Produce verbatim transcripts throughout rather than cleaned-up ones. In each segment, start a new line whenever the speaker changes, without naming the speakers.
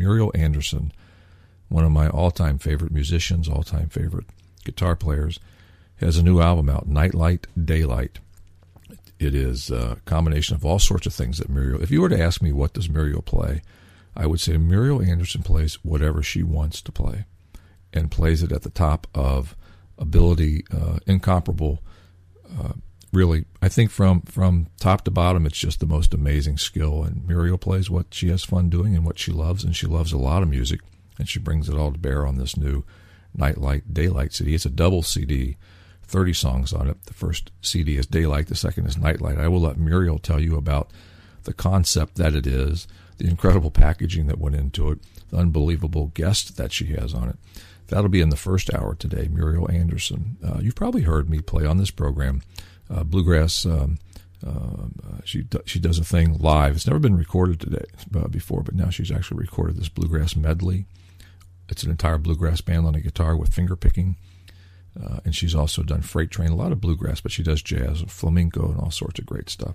Muriel Anderson, one of my all-time favorite musicians, all-time favorite guitar players, has a new album out, Nightlight, Daylight. It is a combination of all sorts of things that Muriel, if you were to ask me what does Muriel play, I would say Muriel Anderson plays whatever she wants to play and plays it at the top of ability, uh, incomparable. Uh, really, I think from, from top to bottom, it's just the most amazing skill. And Muriel plays what she has fun doing and what she loves, and she loves a lot of music, and she brings it all to bear on this new Nightlight, Daylight C D. It's a double C D, thirty songs on it. The first C D is Daylight, the second is Nightlight. I will let Muriel tell you about the concept that it is, the incredible packaging that went into it, the unbelievable guest that she has on it. That'll be in the first hour today, Muriel Anderson. Uh, you've probably heard me play on this program, uh, Bluegrass. Um, uh, she she does a thing live. It's never been recorded today uh, before, but now she's actually recorded this Bluegrass medley. It's an entire bluegrass band on a guitar with finger picking. Uh, and she's also done Freight Train, a lot of bluegrass, but she does jazz and flamenco and all sorts of great stuff.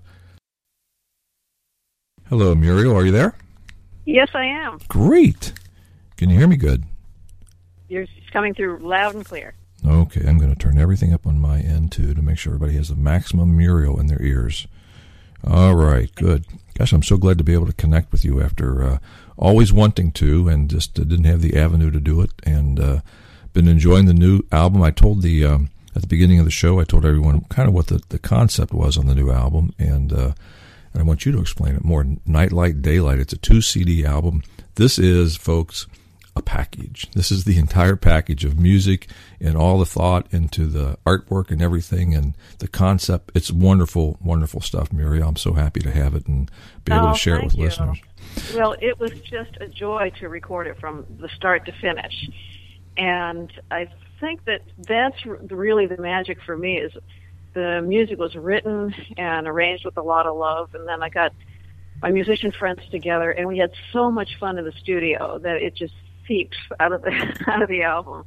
Hello, Muriel. Are you there?
Yes, I am.
Great. Can you hear me good?
You're coming through loud and clear.
Okay, I'm going to turn everything up on my end, too, to make sure everybody has the maximum Muriel in their ears. All right, good. Gosh, I'm so glad to be able to connect with you after uh, always wanting to and just uh, didn't have the avenue to do it, and uh, been enjoying the new album. I told the, um, at the beginning of the show, I told everyone kind of what the, the concept was on the new album, and, uh, and I want you to explain it more. Nightlight, Daylight, it's a two C D album. This is, folks, a package. This is the entire package of music and all the thought into the artwork and everything and the concept. It's wonderful, wonderful stuff, Muriel. I'm so happy to have it and be able
oh,
to share it with
you.
listeners.
Well, it was just a joy to record it from the start to finish. And I think that that's really the magic for me is the music was written and arranged with a lot of love, and then I got my musician friends together, and we had so much fun in the studio that it just seeps out of the out of the album.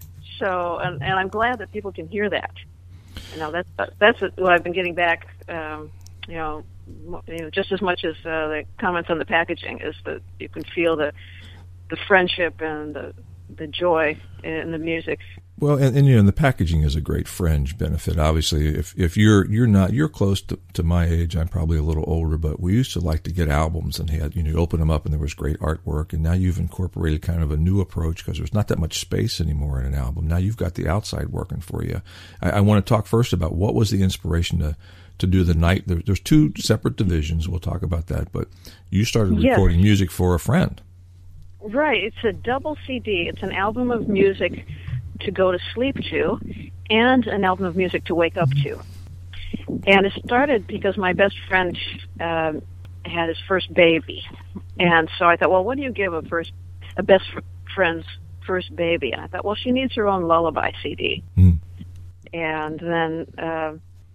So, and, and I'm glad that people can hear that. You know, that's that's what I've been getting back. Um, you know, you know, just as much as uh, the comments on the packaging is that you can feel the the friendship and the the joy in the music.
Well, and, and you know, and the packaging is a great fringe benefit. Obviously, if if you're you're not you're close to, to my age, I'm probably a little older, but we used to like to get albums and had you know you open them up and there was great artwork. And now you've incorporated kind of a new approach because there's not that much space anymore in an album. Now you've got the outside working for you. I, I want to talk first about what was the inspiration to to do the night. There, there's two separate divisions. We'll talk about that, but you started
yes.
recording music for a friend.
Right. It's a double C D. It's an album of music to go to sleep to and an album of music to wake up to. And it started because my best friend um, had his first baby. And so I thought, well, what do you give a first a best friend's first baby? And I thought, well, she needs her own lullaby C D. Mm. And then uh,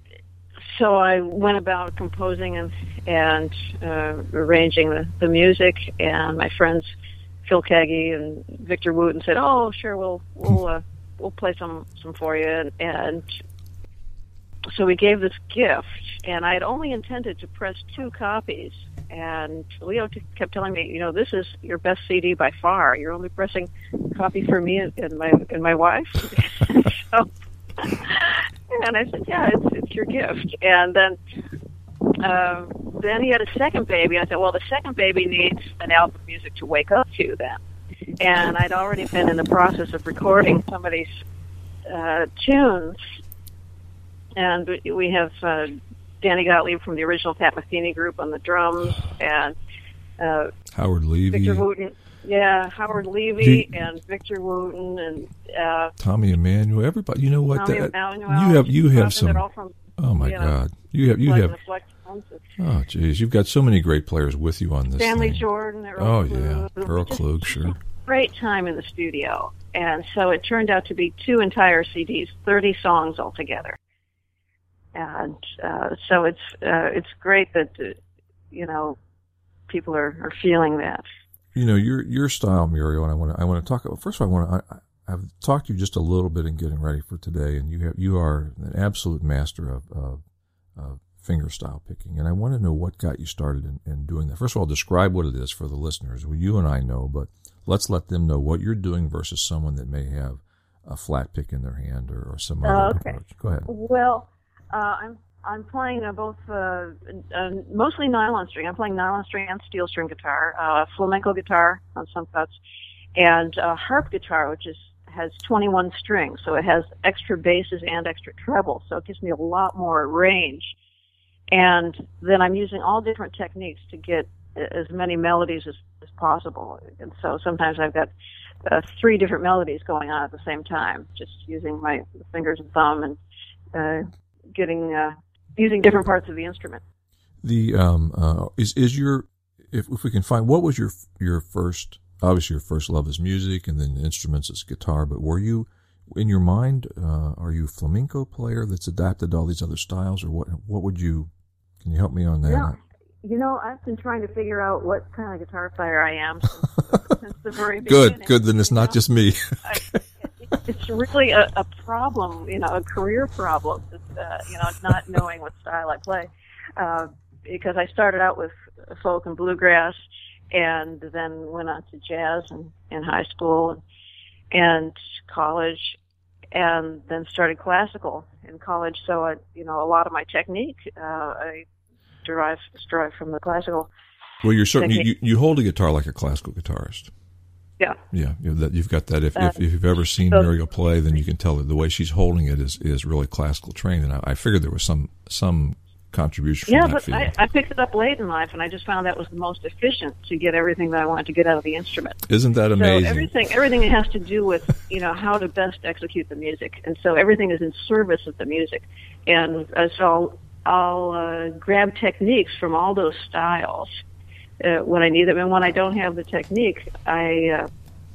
so I went about composing and, and uh, arranging the, the music, and my friends Phil Kagi and Victor Wooten said, "Oh, sure, we'll we'll uh, we'll play some some for you." And, and so we gave this gift, and I had only intended to press two copies. And Leo t- kept telling me, "You know, this is your best C D by far. You're only pressing a copy for me and, and my and my wife." so, and I said, "Yeah, it's it's your gift." And then. Uh, then he had a second baby, and I said, well, the second baby needs an album of music to wake up to then. And I'd already been in the process of recording some of these uh, tunes. And we have uh, Danny Gottlieb from the original Pat Metheny group on the drums, and uh,
Howard Levy.
Victor Wooten. Yeah, Howard Levy you, and Victor Wooten and uh,
Tommy Emmanuel. Everybody, you know what?
Tommy
That,
Emmanuel,
you have you have some.
From,
oh my
you know,
God! You have you have.
Expensive.
Oh, geez. You've got so many great players with you on this
Stanley
thing.
Jordan. Earl
oh,
Klug.
yeah. Earl Klug, sure.
Great time in the studio. And so it turned out to be two entire C Ds, thirty songs altogether. And uh, so it's uh, it's great that, uh, you know, people are, are feeling that.
You know, your your style, Muriel, and I want to I want to talk about, first of all, I want to, I, I've talked to you just a little bit in getting ready for today, and you have you are an absolute master of, of, of fingerstyle picking, and I want to know what got you started in, in doing that. First of all, describe what it is for the listeners. Well, you and I know, but let's let them know what you're doing versus someone that may have a flat pick in their hand or, or some other
uh, okay.
approach. Go ahead.
Well, uh, I'm I'm playing uh, both uh, uh, mostly nylon string. I'm playing nylon string and steel string guitar, uh, flamenco guitar on some cuts, and uh, harp guitar, which is has twenty-one strings, so it has extra basses and extra treble, so it gives me a lot more range. And then I'm using all different techniques to get as many melodies as, as possible. And so sometimes I've got uh, three different melodies going on at the same time, just using my fingers and thumb and uh, getting uh, using different parts of the instrument.
The um uh, is is your if if we can find what was your your first. Obviously, your first love is music, and then instruments is guitar. But were you, in your mind, uh, are you a flamenco player that's adapted to all these other styles, or what? What would you? Can you help me on that?
Yeah, you know, I've been trying to figure out what kind of guitar player I am since, since the very beginning.
Good, good. Then it's not know? just me.
I, it's really a, a problem, you know, a career problem. Uh, you know, not knowing what style I play, uh, because I started out with folk and bluegrass. And then went on to jazz in, in high school and, and college, and then started classical in college. So, I, you know, a lot of my technique uh, I derive derive from the classical.
Well, you're certainly you, you hold a guitar like a classical guitarist.
Yeah,
yeah, you've, that, you've got that. If,
uh,
if if you've ever seen so, Muriel play, then you can tell that the way she's holding it is is really classical trained. And I, I figured there was some some. contribution from
yeah,
that
but
field.
I, I picked it up late in life, and I just found that was the most efficient to get everything that I wanted to get out of the instrument.
Isn't that amazing?
So everything, everything has to do with, you know, how to best execute the music, and so everything is in service of the music. And uh, so I'll, I'll uh, grab techniques from all those styles uh, when I need them, and when I don't have the technique, I uh,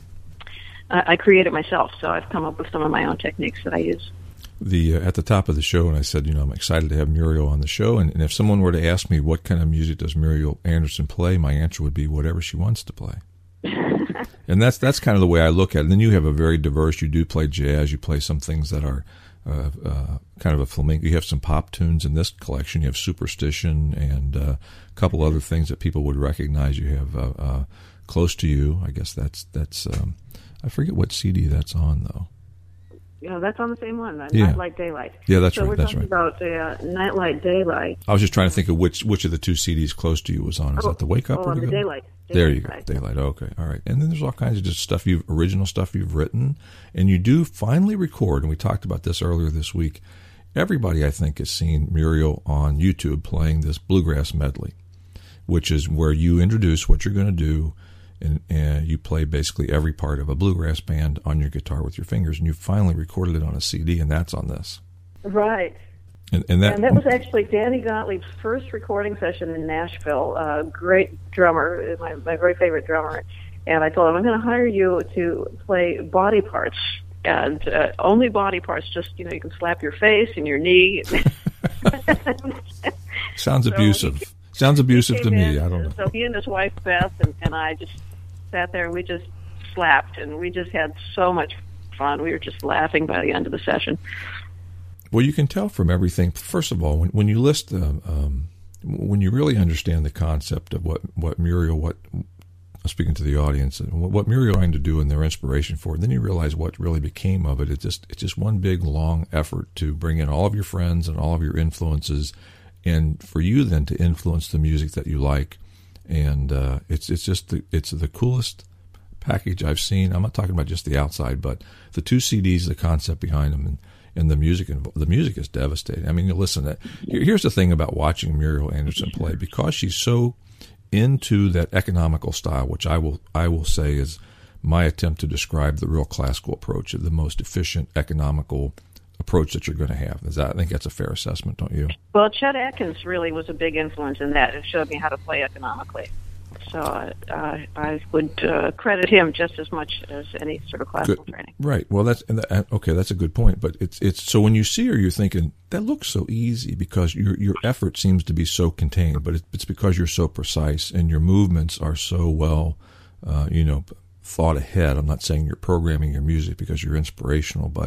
I create it myself. So I've come up with some of my own techniques that I use.
The uh, at the top of the show, and I said, you know, I'm excited to have Muriel on the show, and, and if someone were to ask me what kind of music does Muriel Anderson play, my answer would be whatever she wants to play. And that's that's kind of the way I look at it. And then you have a very diverse. You do play jazz. You play some things that are uh, uh, kind of a flamenco. You have some pop tunes in this collection. You have Superstition and uh, a couple other things that people would recognize. You have uh, uh, Close to You. I guess that's that's. Um, I forget what C D that's on though.
Yeah, that's on the same one, uh,
yeah.
Nightlight Daylight.
Yeah, that's
so
right.
So we're
that's
talking
right.
about uh, Nightlight Daylight.
I was just trying to think of which which of the two C Ds Close to You was on. Is
oh,
that the Wake Up?
Oh,
or
the
the
Daylight. Daylight.
There you go,
Right.
Daylight. Okay, all right. And then there's all kinds of just stuff you've original stuff you've written, and you do finally record. And we talked about this earlier this week. Everybody, I think, has seen Muriel on YouTube playing this bluegrass medley, which is where you introduce what you're going to do. And, and you play basically every part of a bluegrass band on your guitar with your fingers, and you finally recorded it on a C D, and that's on this.
Right.
And, and, that,
and that was actually Danny Gottlieb's first recording session in Nashville. Uh, great drummer, my, my very favorite drummer. And I told him, I'm going to hire you to play body parts, and uh, only body parts. Just, you know, you can slap your face and your knee.
Sounds
so
abusive. Sounds abusive to me.
In,
I don't know.
So he and his wife Beth and, and I just sat there and we just slapped and we just had so much fun. We were just laughing by the end of the session.
Well, you can tell from everything. First of all, when when you list the, um, when you really understand the concept of what what Muriel, what speaking to the audience, what, what Muriel trying to do and their inspiration for it, then you realize what really became of it. It's just it's just one big long effort to bring in all of your friends and all of your influences. And for you then to influence the music that you like, and uh, it's it's just the, it's the coolest package I've seen. I'm not talking about just the outside, but the two C Ds, the concept behind them, and, and the music. The music is devastating. I mean, you listen to here's the thing about watching Muriel Anderson play, because she's so into that economical style, which I will I will say is my attempt to describe the real classical approach, the most efficient, economical approach that you're going to have. Is that, I think that's a fair assessment, don't you?
Well, Chet Atkins really was a big influence in that. It showed me how to play economically. So uh, I would uh, credit him just as much as any sort of classical
good.
training.
Right. Well, that's and that, okay. That's a good point. But it's it's so when you see her, you're thinking that looks so easy because your your effort seems to be so contained. But it, it's because you're so precise and your movements are so well, uh, you know, thought ahead. I'm not saying you're programming your music because you're inspirational, but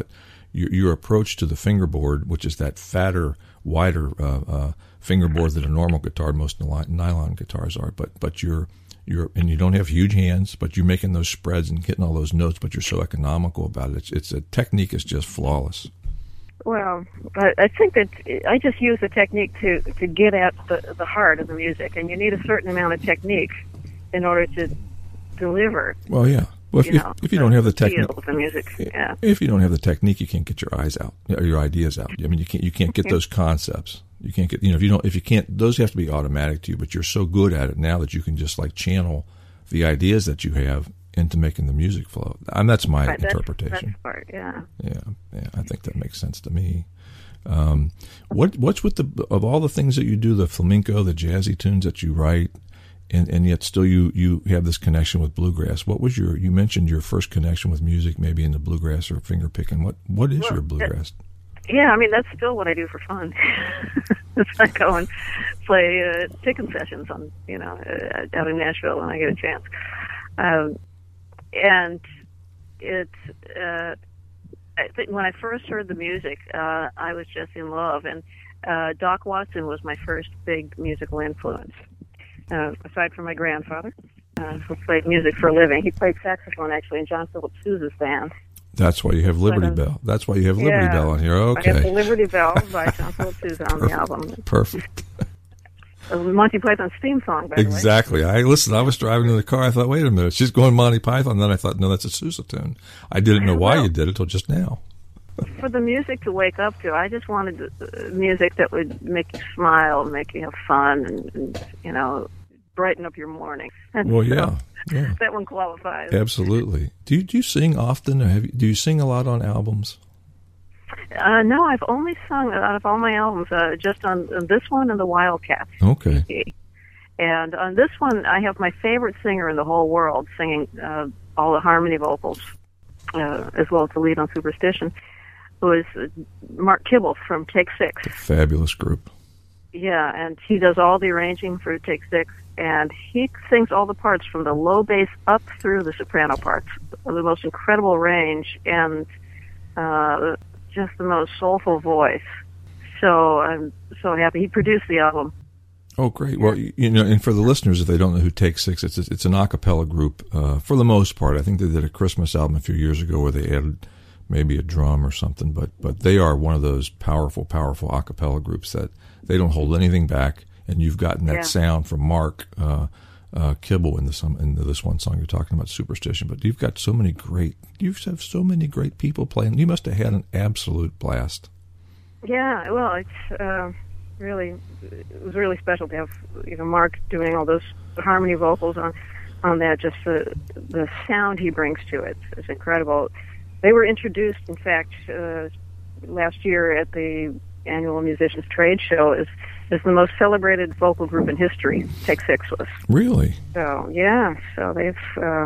your, your approach to the fingerboard, which is that fatter, wider uh, uh, fingerboard that a normal guitar, most nylon guitars are, but but you're you're and you don't have huge hands, but you're making those spreads and getting all those notes, but you're so economical about it. It's, it's a technique is just flawless.
Well, I, I think that I just use the technique to, to get at the, the heart of the music, and you need a certain amount of technique in order to deliver.
Well, yeah. Well, if you, know, if, if you don't have the technique,
the music, yeah.
If you don't have the technique, you can't get your eyes out, your ideas out. I mean, you can't you can't get those concepts. You can't get you know if you don't if you can't those have to be automatic to you. But you're so good at it now that you can just like channel the ideas that you have into making the music flow. And that's my
right,
interpretation.
That's, that's part, yeah.
Yeah, yeah. I think that makes sense to me. Um, what what's with the of all the things that you do, the flamenco, the jazzy tunes that you write, and, and yet still you, you have this connection with bluegrass. What was your? You mentioned your first connection with music, maybe in the bluegrass or finger picking. What what is
well,
your bluegrass?
That, yeah, I mean that's still what I do for fun. It's like go and play uh, picking sessions on you know uh, out in Nashville when I get a chance. Um, And it's, uh, I think when I first heard the music, uh, I was just in love. And uh, Doc Watson was my first big musical influence, uh, aside from my grandfather, uh, who played music for a living. He played saxophone, actually, in John Philip Sousa's band.
That's why you have Liberty but, um, Bell. That's why you have Liberty
yeah,
Bell on here. Okay.
I have the Liberty Bell by John Philip Sousa on the album.
Perfect.
A Monty Python's theme song, by
exactly.
the way.
I listen. I was driving in the car. I thought, wait a minute, she's going Monty Python. Then I thought, no, that's a Sousa tune. I didn't know why
well,
you did it till just now.
For the music to wake up to, I just wanted music that would make you smile, make you have fun, and, and you know, brighten up your morning. And
well,
so
yeah, yeah,
that one qualifies.
Absolutely. Do you do you sing often? Or have you, do you sing a lot on albums?
Uh, no, I've only sung out of all my albums, uh, just on, on this one and the Wildcats.
Okay.
And on this one, I have my favorite singer in the whole world singing uh, all the harmony vocals, uh, as well as the lead on Superstition, who is Mark Kibble from Take Six.
Fabulous group.
Yeah, and he does all the arranging for Take Six, and he sings all the parts from the low bass up through the soprano parts. The most incredible range, and uh, just the most soulful voice. So I'm so happy. He produced the album.
Oh, great. Well, you know, and for the listeners, if they don't know who Take Six, it's it's an a cappella group uh, for the most part. I think they did a Christmas album a few years ago where they added maybe a drum or something, but but they are one of those powerful, powerful a cappella groups that they don't hold anything back, and you've gotten that yeah. sound from Mark uh, uh, Kibble in this, in this one song you're talking about, Superstition. But you've got so many great, you have so many great people playing. You must have had an absolute blast.
Yeah, well, it's uh, really, it was really special to have, you know, Mark doing all those harmony vocals on, on that. Just the the sound he brings to it is incredible. They were introduced, in fact, uh, last year at the annual Musicians Trade Show as, as the most celebrated vocal group in history. Take Six was.
Really?
So yeah, so they've uh,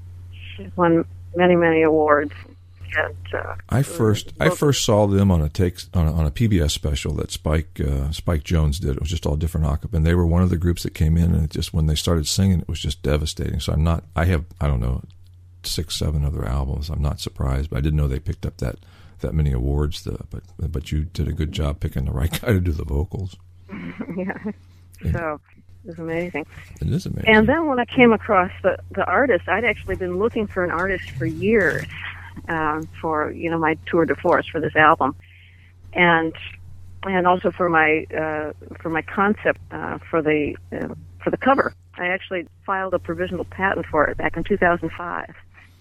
won many, many awards. And, uh,
I first I first saw them on a take on a, on a P B S special that Spike uh, Spike Jones did. It was just all different acapella, and they were one of the groups that came in, and it just when they started singing, it was just devastating. So I'm not. I have I don't know six seven other albums. I'm not surprised, but I didn't know they picked up that that many awards. The, but but you did a good job picking the right guy to do the vocals.
Yeah.
And
so it was amazing.
It is amazing.
And then when I came across the the artist, I'd actually been looking for an artist for years. Um, for you know my tour de force for this album, and and also for my uh, for my concept uh, for the uh, for the cover. I actually filed a provisional patent for it back in two thousand five,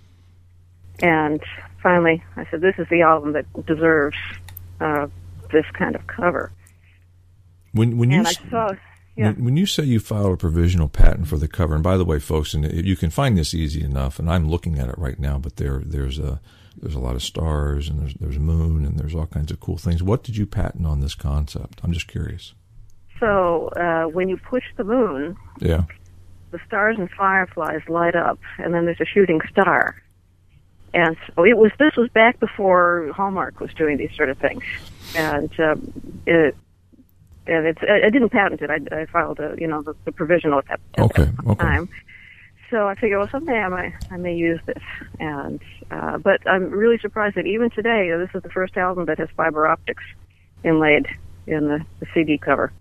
and finally I said this is the album that deserves uh, this kind of cover.
When when
and
you
I saw. Yeah.
When, when you say you filed a provisional patent for the cover, and by the way, folks, and you can find this easy enough, and I'm looking at it right now, but there there's a there's a lot of stars, and there's there's moon, and there's all kinds of cool things. What did you patent on this concept? I'm just curious.
So uh, when you push the moon,
yeah,
the stars and fireflies light up, and then there's a shooting star. And so it was. This was back before Hallmark was doing these sort of things, and um, it. And it's, I didn't patent it. I, I filed a, you know, the, the provisional at that, at
okay,
that
okay.
time. so I figured, well, someday I might, I may use this. And uh, but I'm really surprised that even today, this is the first album that has fiber optics inlaid in the, the C D cover.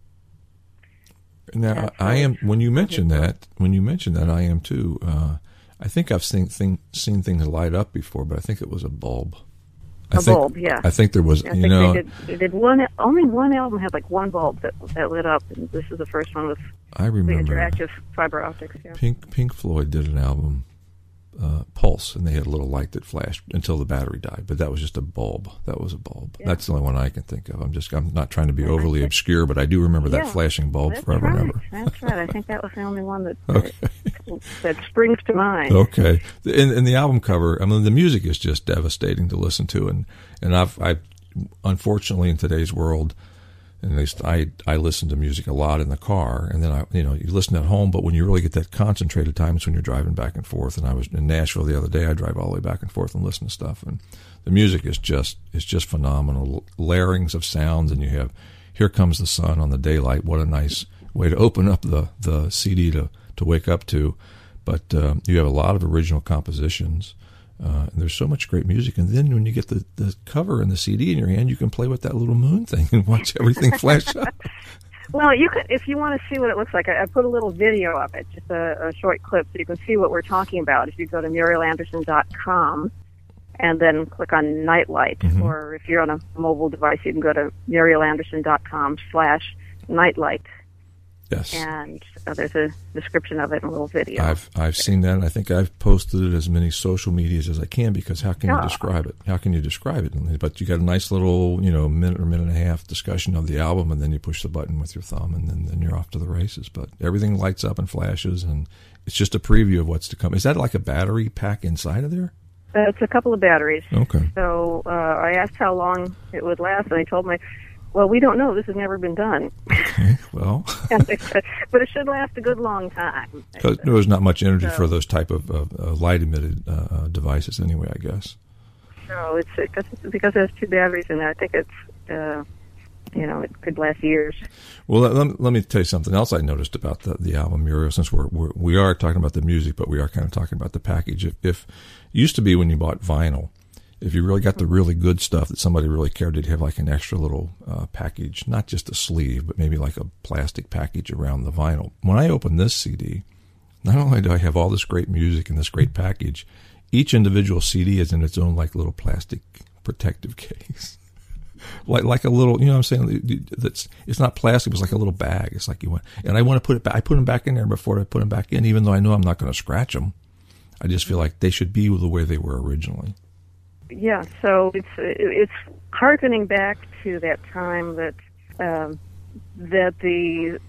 Now, so I am. When you mention that, when you mention that, I am too. Uh, I think I've seen thing, seen things light up before, but I think it was a bulb. I
a
think,
bulb, yeah.
I think there was,
I
you
think
know.
They did, they did one. Only one album had like one bulb that that lit up, and this is the first one with
I remember
the interactive fiber optics. Yeah.
Pink Pink Floyd did an album, uh, Pulse, and they had a little light that flashed until the battery died. But that was just a bulb. That was a bulb. Yeah. That's the only one I can think of. I'm just I'm not trying to be overly obscure, but I do remember
yeah,
that flashing bulb
that's
forever
right.
and ever.
That's right. I think that was the only one that
okay.
that, that springs to mind.
Okay. In, in the album cover, I mean, the music is just devastating to listen to, and and I've I unfortunately in today's world. And at least I, I listen to music a lot in the car, and then I, you know, you listen at home, but when you really get that concentrated time, it's when you're driving back and forth. And I was in Nashville the other day. I drive all the way back and forth and listen to stuff, and the music is just, is just phenomenal. Layerings of sounds, and you have Here Comes the Sun on the Daylight. What a nice way to open up the, the C D to, to wake up to. But um, you have a lot of original compositions. Uh, and there's so much great music, and then when you get the, the cover and the C D in your hand, you can play with that little moon thing and watch everything flash up.
Well, you could, if you want to see what it looks like, I, I put a little video of it, just a, a short clip, so you can see what we're talking about. If you go to Muriel Anderson dot com and then click on Nightlight, mm-hmm. or if you're on a mobile device, you can go to Muriel Anderson dot com slash Nightlight.
Yes.
And uh, there's a description of it in a little video.
I've I've seen that, and I think I've posted it as many social medias as I can, because how can
oh.
you describe it? How can you describe it? But you got a nice little, you know, minute or minute and a half discussion of the album, and then you push the button with your thumb, and then, then you're off to the races. But everything lights up and flashes, and it's just a preview of what's to come. Is that like a battery pack inside of there?
Uh, it's a couple of batteries.
Okay.
So uh, I asked how long it would last, and they told me, well, we don't know. This has never been done.
Okay, well.
But it should last a good long time.
Because there's not much energy
so,
for those type of uh, uh, light-emitted uh, devices anyway, I guess.
No, it's because, because it has two batteries in there. I think it's, uh, you know, it could last years.
Well, let, let, me, let me tell you something else I noticed about the, the album, Muriel, since we're, we're, we are talking about the music, but we are kind of talking about the package. If, if used to be when you bought vinyl, if you really got the really good stuff that somebody really cared, they'd have like an extra little uh, package, not just a sleeve, but maybe like a plastic package around the vinyl. When I open this C D, not only do I have all this great music and this great package, each individual C D is in its own like little plastic protective case. like like a little, you know what I'm saying? That's, it's not plastic, it's like a little bag. It's like you want, and I want to put it back. I put them back in there before I put them back in, even though I know I'm not going to scratch them. I just feel like they should be the way they were originally.
Yeah, so it's it's harkening back to that time that um, that the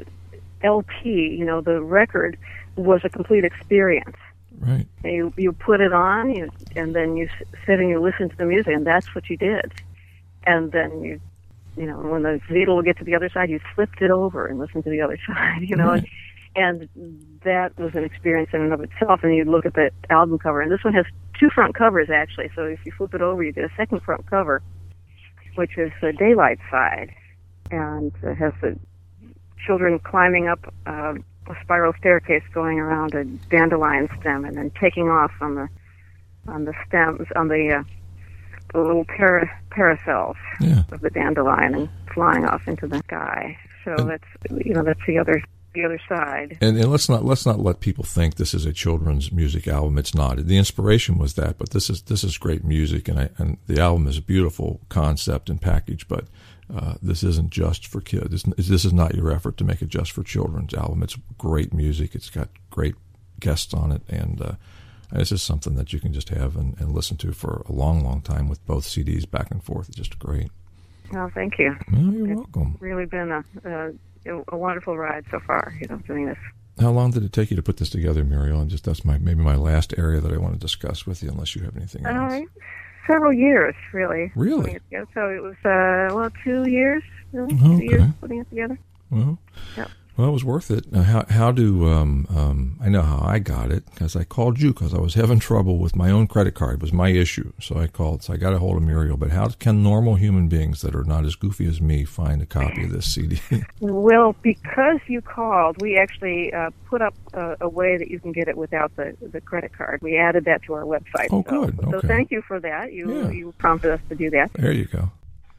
L P, you know, the record, was a complete experience.
Right.
You you put it on, you, and then you sit and you listen to the music, and that's what you did. And then you, you know, when the needle would get to the other side, you flipped it over and listened to the other side. You know.
Right.
And that was an experience in and of itself. And you look at the album cover, and this one has two front covers, actually. So if you flip it over, you get a second front cover, which is the Daylight side. And it has the children climbing up uh, a spiral staircase going around a dandelion stem and then taking off on the on the stems, on the, uh, the little para, paracels
yeah.
of the dandelion, and flying off into the sky. So and that's, you know, that's the other... the other side.
And, and let's not let's not let people think this is a children's music album. It's not. The inspiration was that, but this is this is great music, and I, and the album is a beautiful concept and package. But uh, this isn't just for kids. This, this is not your effort to make it just for children's album. It's great music. It's got great guests on it, and uh, this is something that you can just have and, and listen to for a long, long time with both C Ds back and forth. It's just great.
Well, thank you.
Well, you're
it's
welcome.
Really been a. a a wonderful ride so far, you know, doing this.
How long did it take you to put this together, Muriel? And just that's my maybe my last area that I want to discuss with you, unless you have anything else.
Uh, several years, really.
Really?
It so it was, uh, well, two years, really?
Oh,
two
okay.
years putting it together.
Well,
yep.
Well, it was worth it. Now, how how do um, um, I know how I got it? Because I called you because I was having trouble with my own credit card. It was my issue, so I called. So I got a hold of Muriel. But how can normal human beings that are not as goofy as me find a copy of this C D?
Well, because you called, we actually uh, put up a, a way that you can get it without the the credit card. We added that to our website.
Oh,
so,
good. Okay.
So thank you for that. You
Yeah.
you prompted us to do that.
There you go.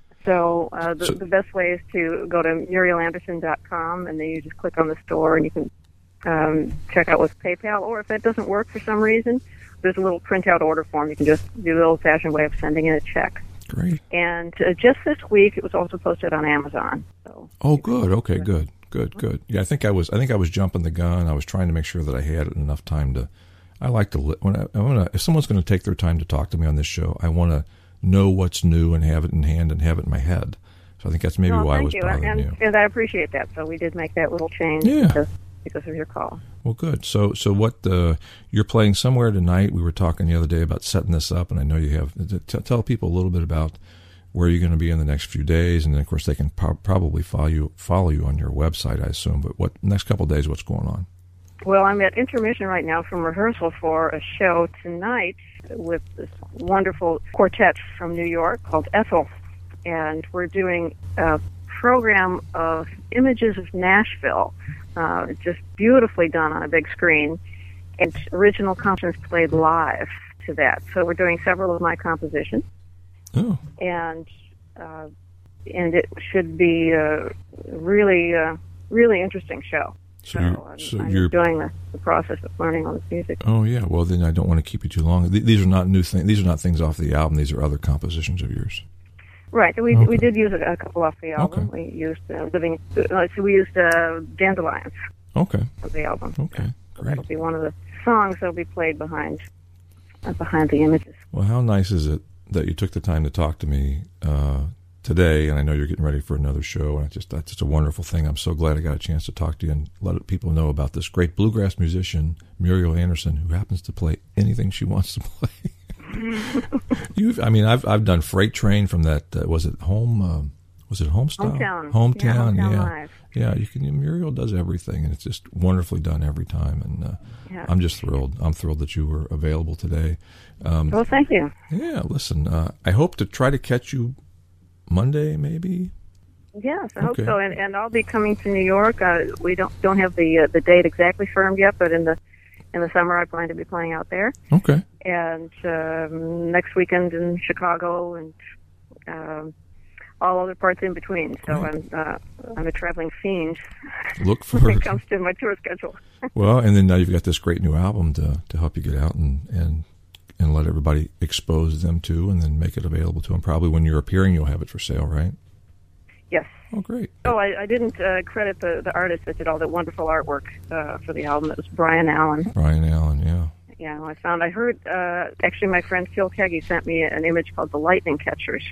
So, uh, the,
So-
the best way is to go to muriel anderson dot com, and then you just click on the store, and you can um, check out with PayPal. Or if that doesn't work for some reason, there's a little printout order form. You can just do the old-fashioned way of sending in a check.
Great.
And uh, just this week, it was also posted on Amazon. So.
Oh, good. Okay, good, good, good. Yeah, I think I was. I think I was jumping the gun. I was trying to make sure that I had enough time to. I like to li- when I, I want to. If someone's going to take their time to talk to me on this show, I want to know what's new and have it in hand and have it in my head. So I think that's maybe
Well,
why I
thank
was
you.
bothering
and,
you.
and I appreciate that. So we did make that little change
Yeah.
because, because of your call.
Well, good. So, so what? Uh, you're playing somewhere tonight. We were talking the other day about setting this up, and I know you have. T- tell people a little bit about where you're going to be in the next few days, and then of course they can pro- probably follow you follow you on your website, I assume. But what next couple of days? What's going on?
Well, I'm at intermission right now from rehearsal for a show tonight with this wonderful quartet from New York called Ethel. And we're doing a program of images of Nashville, uh, just beautifully done on a big screen, and original compositions played live to that. So we're doing several of my compositions,
Oh,
and uh, and it should be a really, uh, really interesting show.
so,
So
you're,
I'm,
so
I'm
you're.
enjoying the, the process of learning all this music.
Oh yeah. Well, then I don't want to keep you too long. Th- These are not new things. These are not things off the album. These are other compositions of yours.
Right. We
Okay.
we did use a, a couple off the album.
Okay.
We used uh, living. Uh, so we used uh, Dandelions
Okay.
of the album.
Okay.
So
Great.
that'll be one of the songs that'll be played behind uh, behind the images.
Well, how nice is it that you took the time to talk to me uh, today? And I know you're getting ready for another show, and I just that's just a wonderful thing. I'm so glad I got a chance to talk to you and let people know about this great bluegrass musician, Muriel Anderson, who happens to play anything she wants to play. You've, I mean, I've I've done Freight Train from that. Uh, was it home? Um, was it Homestyle?
Hometown.
Hometown.
Yeah, Hometown
Yeah.
Live.
Yeah. You can. Muriel does everything, and it's just wonderfully done every time. And uh,
Yeah.
I'm just thrilled. I'm thrilled that you were available today. Um,
Well, thank you.
yeah, listen, uh, I hope to try to catch you Monday, maybe.
Yes, I hope
Okay.
so. And, and I'll be coming to New York. Uh, we don't don't have the uh, the date exactly firmed yet, but in the in the summer I plan to be playing out there.
Okay.
And um, next weekend in Chicago and um, all other parts in between. So I'm uh, I'm a traveling fiend
Look
when it
forward.
comes to my tour schedule.
Well, and then now you've got this great new album to to help you get out and and and let everybody expose them to, and then make it available to them. Probably when you're appearing, you'll have it for sale, right?
Yes.
Oh, great.
Oh, I, I didn't uh, credit the, the artist that did all that wonderful artwork uh, for the album. It was Brian Allen.
Brian Allen, yeah.
Yeah, I found, I heard, uh, actually my friend Phil Keggy sent me an image called The Lightning Catchers.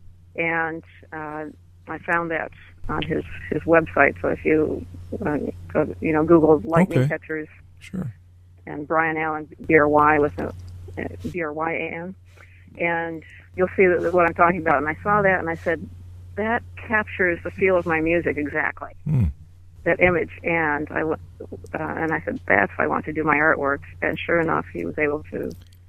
And uh, I found that on his, his website. So if you, uh, go, you know, Google Lightning
Okay.
Catchers
Sure.
and Brian Allen, B R Y with a, uh, B R Y A N, and you'll see that, what I'm talking about. And I saw that and I said, that captures the feel of my music exactly.
Hmm.
That image, and I w- uh, and I said, that's why I want to do my artwork. And sure enough, he was able to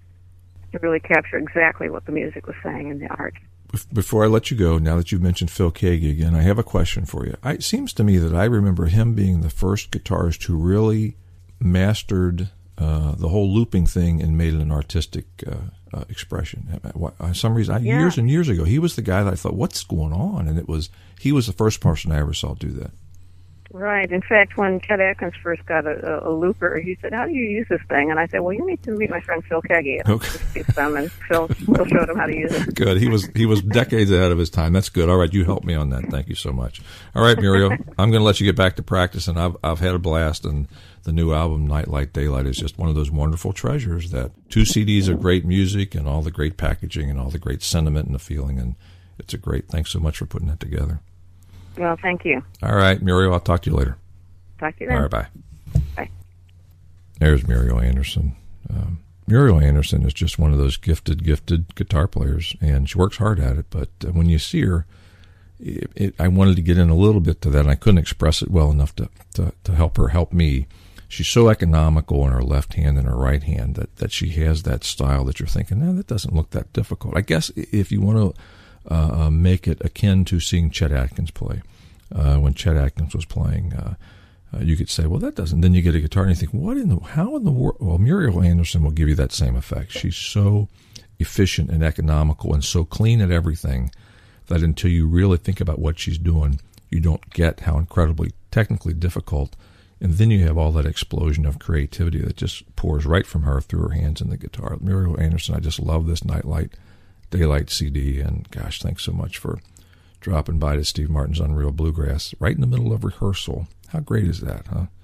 to really capture exactly what the music was saying in the art.
Bef- Before I let you go, now that you've mentioned Phil Kagi again, I have a question for you. I, it seems to me that I remember him being the first guitarist who really mastered uh, the whole looping thing and made it an artistic uh, uh, expression. For some reason, I,
Yeah.
years and years ago, he was the guy that I thought, what's going on? And it was he was the first person I ever saw do that.
Right. In fact, when Ted Atkins first got a, a, a looper, he said, how do you use this thing? And I said, well, you need to meet my friend Phil Kagi. And
Okay.
introduced them, and Phil, Phil showed him how to use it.
Good. He was he was decades ahead of his time. That's good. All right, you helped me on that. Thank you so much. All right, Muriel, I'm going to let you get back to practice, and I've I've had a blast. And the new album, Nightlight Daylight, is just one of those wonderful treasures. That two C Ds of great music and all the great packaging and all the great sentiment and the feeling, and it's a great. Thanks so much for putting that together.
Well, thank you.
All right, Muriel, I'll talk to you later.
Talk to you then.
All right, bye.
Bye.
There's Muriel Anderson. Um, Muriel Anderson is just one of those gifted, gifted guitar players, and she works hard at it. But uh, when you see her, it, it, I wanted to get in a little bit to that, and I couldn't express it well enough to, to, to help her help me. She's so economical in her left hand and her right hand that, that she has that style that you're thinking, no, that doesn't look that difficult. I guess if you want to uh, make it akin to seeing Chet Atkins play, uh, when Chet Atkins was playing, uh, uh, you could say, well, that doesn't. Then you get a guitar and you think, what in the, how in the world? Well, Muriel Anderson will give you that same effect. She's so efficient and economical and so clean at everything that until you really think about what she's doing, you don't get how incredibly technically difficult. And then you have all that explosion of creativity that just pours right from her through her hands in the guitar. Muriel Anderson, I just love this Nightlight, Daylight C D. And gosh, thanks so much for dropping by to Steve Martin's Unreal Bluegrass right in the middle of rehearsal. How great is that, huh?